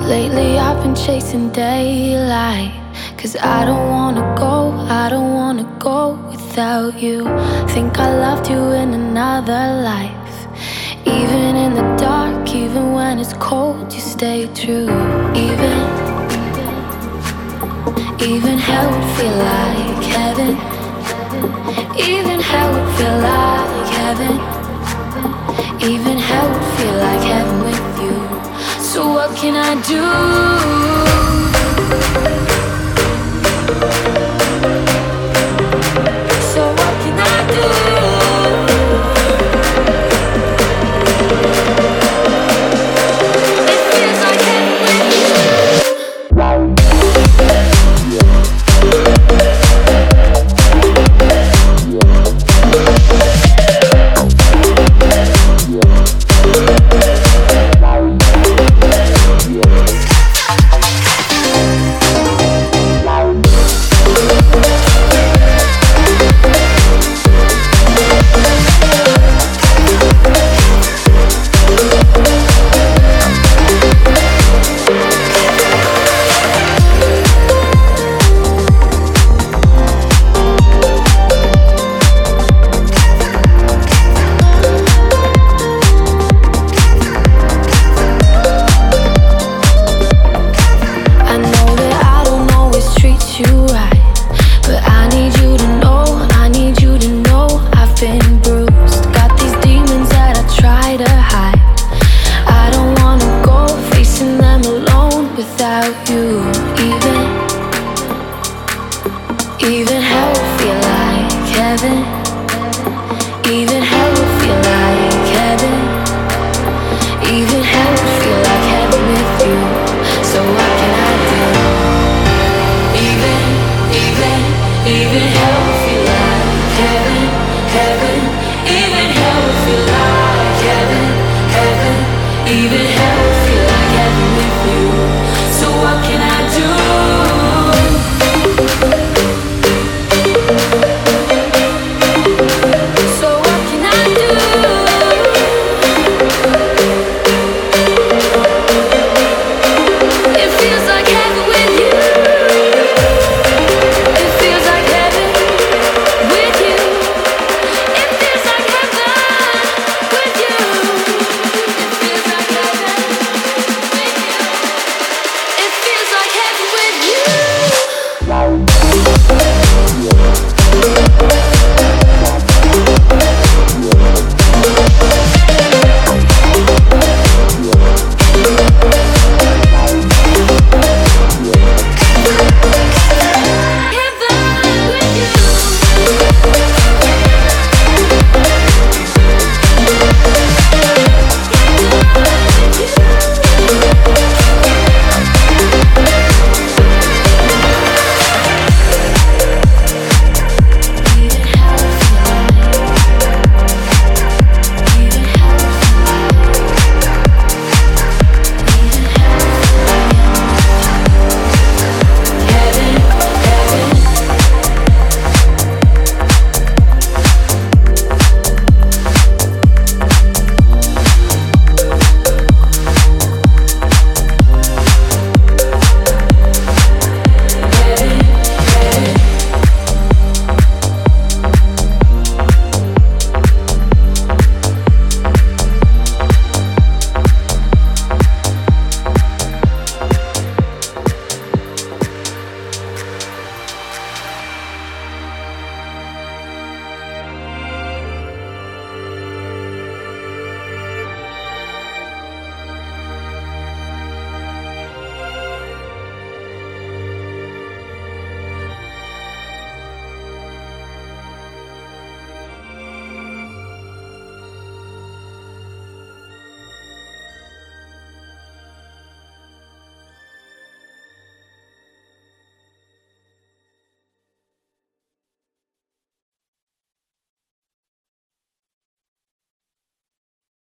Lately I've been chasing daylight, 'cause I don't wanna go, I don't wanna go without you. Think I loved you in another life. Even in the dark, even when it's cold, you stay true. Even hell would feel like heaven. Even hell would feel like heaven. Even hell would feel like heaven with you. So what can I do?